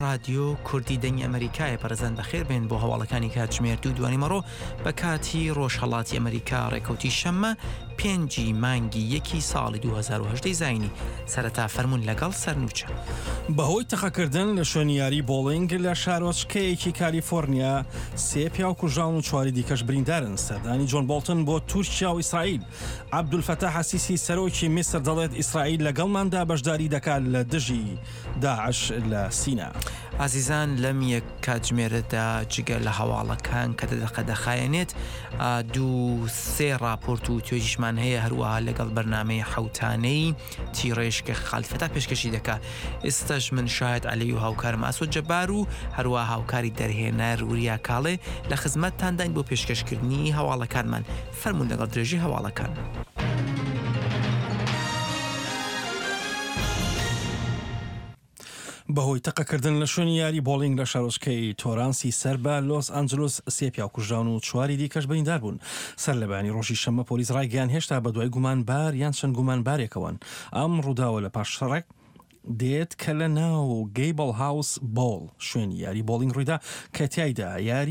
رادیۆ کوردی دەنگی ئەمریکای پەرزان بەخێر بێن بۆ هەواڵەکانی کاتژمێر 2 مەڕۆ بە کاتی ڕۆژهەڵاتی ئەمریکا ڕێکەوتی شەممە 5 مانگی 1 ساڵی 2010 زاینی سەرەتا فەرموون لەگەڵ سەرنووچە بەهۆی تەقەکردن لە شوێنی یاری بۆڵینگ لە شارۆچکەیەکی کالیفۆرنیا 3 پیا و کوژاون و 4 دیکەش بریندارن. سەردانی جۆن بۆڵتن بۆ تورکیا و ئیسرائیل. عەبدولفەتاح ئەسیسی سەرۆکی میسر دەڵێت ئیسرائیل لەگەڵماندا بەشداری دەکات لە دژی داعش لە سینا. ئازیزان لەم یەک کاتژمێرەدا جگە لە هەواڵەکان کە دەخایەنێت 2-3 راپۆرت و توێژیشمان هەیە هەروەها لەگەڵ بەرنامەی حەوتانەی تیڕێژ کە خەلفەتا پێشکەشی دەکا. ئێستاش من شاهد عەلی و هاوکارم ئاسۆ جەبار و هەروەها هاوکاری دەرهێنەر وریا کاڵێ لە خزمەتتانداین بۆ پێشکەشکردنی هەواڵەکانمان. فەرموون لەگەڵ درێژی هەواڵەکان. بەهۆی تەقەکردن لە شوێنی یاری بۆڵینگ لە شارۆچکەی تۆرانسی سەر بە لۆس ئەنجلوس 3 پیا و کوژاون و 4 دیکەش بریندار بوون. سەر لە بەیانی ڕۆژی شەممە پۆلیس ڕایگەیان هێشتا بە دوای گومانبار یان چەند گومانبارێکەوەن. ئەم ڕووداوە لە پاش شەڕێک دێت کە لە ناو گەیبڵ هاوس بۆڵ شوێنی یاری بۆڵینگ ڕوویدا کە تایدا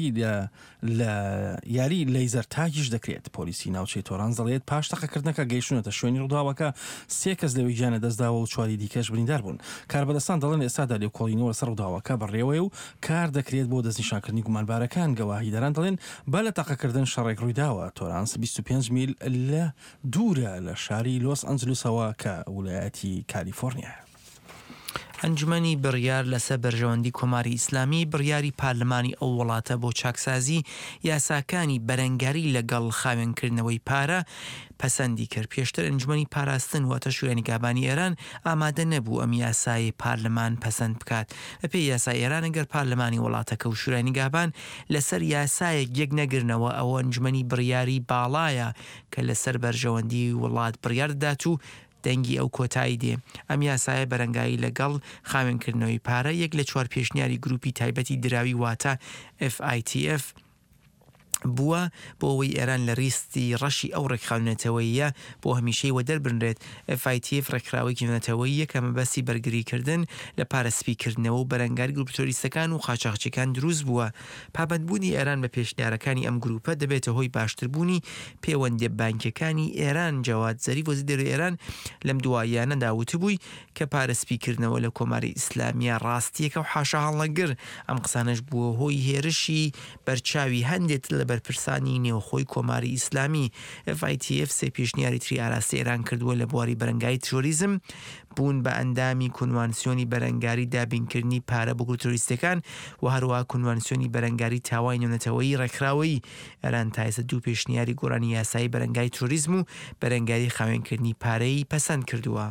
یاری لەیزەر تاگیش دەکرێت. پۆلیسی ناوچەی تۆرانس دەڵێت پاش تەقەکردنەکە گەیشتونەتە شوێنی ڕووداوەکە 3 کەس لەوەی گیانە دەستداوە و 4 دیکەش بریندار بوون. کاربەدەستان دەڵێن ئێستادا لێکۆڵینەوە لەسەر ڕووداوەکە بەڕێوەیە و کار دەکرێت بۆ دەستنیشانکردنی گومانبارەکان. گەواهیدەران دەڵێن با لە تەقەکردن شەڕێک ڕوویداوە. تۆرانس 25 میل لە دوورە لە شاری لۆس ئەنجلوسەوە کە ویلایەتی کالیفۆرنیا. ئەنجومەنی بڕیار لەسەر بەرژەوەندی کۆماری ئیسلامی بڕیاری پارلەمانی ئەو وڵاتە بۆ چاکسازی یاساکانی بەرەنگاری لەگەڵ خاوێنکردنەوەی پارە پەسەندی کرد. پێشتر ئەنجومەنی پاراستن واتە شوێنیگابانی ئێران ئامادە نەبوو ئەم یاسای پارلەمان پەسەند بکات. بەپێی یاسای ئێران ئەگەر پارلەمانی وڵاتەکە و شوێنیگابان لەسەر یاسایەک یەک نەگرنەوە ئەوە ئەنجومەنی بڕیاری باڵایە کە لەسەر بەرژەوەندی وڵات بڕیار دەدات و دەنگی ئەو کۆتایی دێ. ئەم یاسایە بەرەنگایی لەگەڵ خاوێنکردنەوەی پارە یەک لە 4 پێشنیاری گروپی تایبەتی دراوی واتە FATF بووە بۆ ئەوەی ئێران لە ڕیستی ڕەشی ئەو ڕێکخاوێنێتەوەیە بۆ هەمیشەی وە دەربنرێت. FATF ڕێکخراوێکی نێتەوەیە کە مەبەستی بەرگریکردن لە پارەسپیکردنەوە و بەرەنگاری گروپ تۆریستەکان و قاچاقچیەکان دروست بووە. پابەندبوونی ئێران بە پێشنیارەکانی ئەم گروپە دەبێتە هۆی باشتربوونی پەیوەندی بانکیەکانی ئێران. جەواد زەریف وەزیری ئێران لەم دواییانەدا وتبووی کە پارەسپیکردنەوە لە کۆماری ئیسلامیە ڕاستیەکە و حاشا هەڵەگر. ئەم قسانەش بووە هۆی هێرشی بەرچاوی هەندێک لە بەرپرسانی نێوخۆی کۆماری ئیسلامی. FATF 3 پێشنیاری تری ئاراستی ئێران کردووە لە بواری بەرەنگایی تۆریزم بوون بە ئەندامی کونوانسیۆنی بەرەنگاری دابینکردنی پارە بۆ تۆریستەکان و هەروەها کونوانسیۆنی بەرەنگاری تاوای نێونەتەوەیی ڕێکخراوەیی. ئێران تایسە 2 پێشنیاری گۆڕانی یاسایی بەرەنگایی تۆریزم و بەرەنگاری خاوێنکردنی پارەی پەسەند کردووە.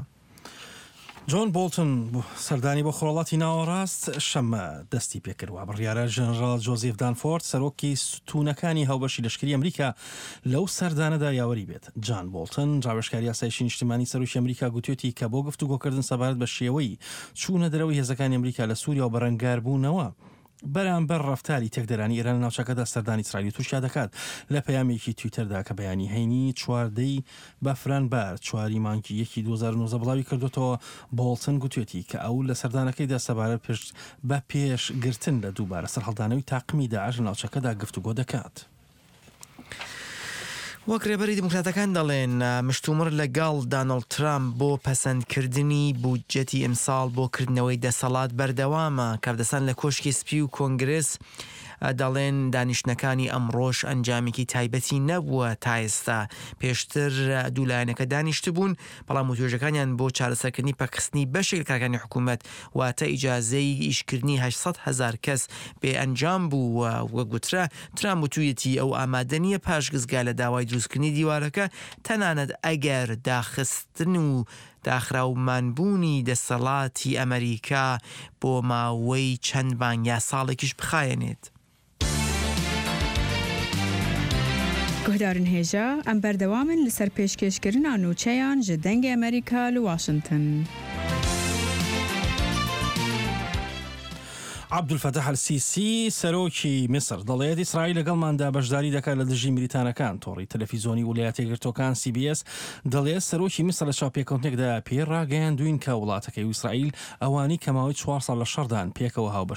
جۆن بۆڵتن سەردانی بۆ خۆڵاتی ناوەڕاست شەممە دەستی پێکردووە. بڕیارە ژەنەڕاڵ جۆزێف دانفۆرد سەرۆکی ستوونەکانی هاوبەشی لەشکری ئەمریکا لەو سەردانەدا یاوەری بێت. جان بۆڵتن ڕاوێژکاری یاسایشی نیشتیمانی سەرۆکی ئەمریکا گوتوێتی کە بۆ گفتوگۆکردن سەبارەت بە شێوەی چوونە دەرەوەی هێزەکانی ئەمریکا لە سووریا و بەرەنگار بوونەوە بەرامبەر ڕەفتاری تێکدەرانی ئێران لە ناوچەکەدا سەردانی ئیسرائیل و تورکیا دەکات. لە پەیامێکی تویتەردا کە بەیانی هەینی 4 بەفرانبار 4 مانگی 1 2009 بڵاوی کردوتەوە. بۆڵتن گوتوێتی کە ئەو لە سەردانەکەیدا سەبارەت بە پێشگرتن لە دووبارە سەرهەڵدانەوەی تاقمی داعش لە ناوچەکەدا گفتوگۆ دەکات. وەک ڕێبەری دیموکراتەکان دەڵێن مشتومڕ لەگەڵ دانەڵد ترامپ بۆ پەسەندکردنی بودجەتی ئەمساڵ بۆ کردنەوەی دەسەڵات بەردەوامە. کاردەسان لە کۆشکی سپی و کۆنگرس دەڵێن دانیشتنەکانی ئەمڕۆژ ئەنجامێکی تایبەتی نەبووە تا ئێستا. پێشتر دوولایەنەکە دانیشت بوون بەڵام توێژەکانیان بۆ چارەسەرکردنی پەکخستنی بەشێک کارەکانی حکوومەت واتە ئیجازەی ئیشکردنی 800,000 کەس بێ ئەنجام بوو. وە گوترا ترامپ وتوویەتی ئەو ئامادە نییە پاشگزگا لە داوای دروستکردنی دیوارەکە تەنانەت ئەگەر داخستن و داخراومانبوونی دەسەڵاتی ئەمریکا بۆ ماوەی چەند مانگ یا ساڵێکیش بخایەنێت. گوهدارن هێژە ئەم بەردەوامن لەسەر پێشکەشکردنا نووچەیان ji dengê ئەمریکا لە واشنگتن. عەبدولفەتاح السیسی سەرۆکی میسر دەڵێت ئیسرائیل لەگەڵماندا بەشداری دەکات لە دژی مریتانەکان. تۆڕی تەلەڤیزۆنی ویلایەتە یەکگرتووەکان CBS دەڵێت سەرۆکی میسر لە چاوپێکەوتنێکدا پێڕاگەیاندوین کە وڵاتەکەی و ئیسرائیل ئەوانی کە ماوەی 4 ساڵ لە شەڕدان پێکەوە هاوبەش